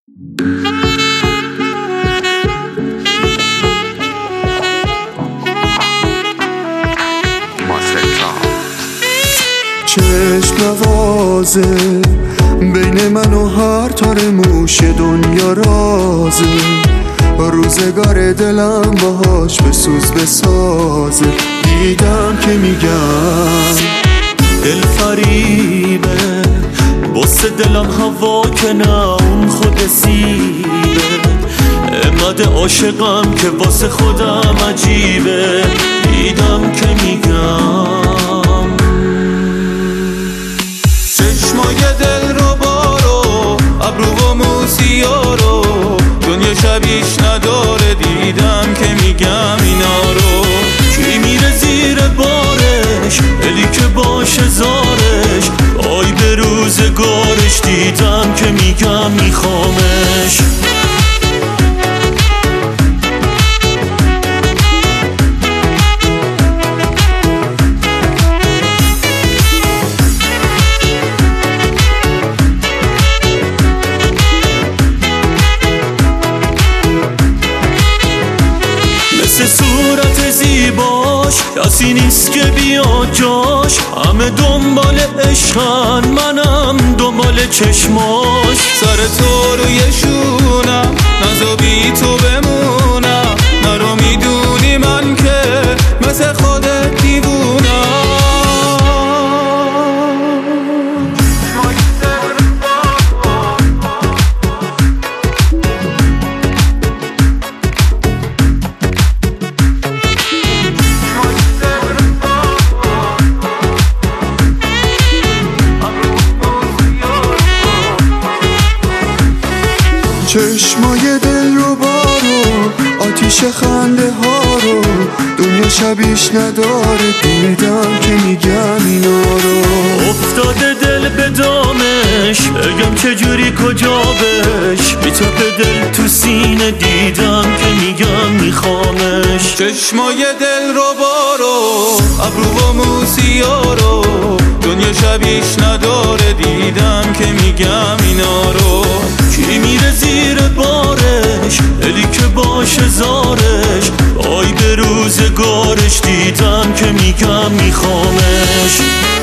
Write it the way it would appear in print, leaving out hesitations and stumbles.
چشم نوازه بین من و هر تار موش دنیا رازه، روزگار دلم باهاش بسوز بسازه. دیدم که میگم دل فریبه، واسه دلم هوا که نه اون خود سیبه. انقدر عاشقم که واسه خودم عجیبه. دیدم که میگم چشمای دل رو بارو، ابرو و موسیارو، دنیا شبیش نداره. دیدم که میگم اینا رو، کی میره زیر بارش دلی که باشه زارش، آی به روزگارش. دیدم که میگم میخوامش. مثل صورت زیباش کسی نیست که بیاد جاش، همه دنبال عشقن منم دنبال چشماش. سر تو روی شونم نزا بی تو بمونم، نرو میدونی من که مثل خودت دیوونم. چشمای دل رو بارو، آتیش خنده ها رو، دنیا شبیش نداره. دیدم که میگم اینا رو. افتاده دل به دامش، بگم چجوری کجا بش، بی تو به دل تو سینه. دیدم که میگم میخوامش. چشمای دل رو بارو، ابرو و موسیارو، دنیا شبیش نداره. دیدم که میگم اینا رو، کی میره زیر بارش دلی که باشه زارش، آی به روزگارش. دیدم که میگم میخوامش.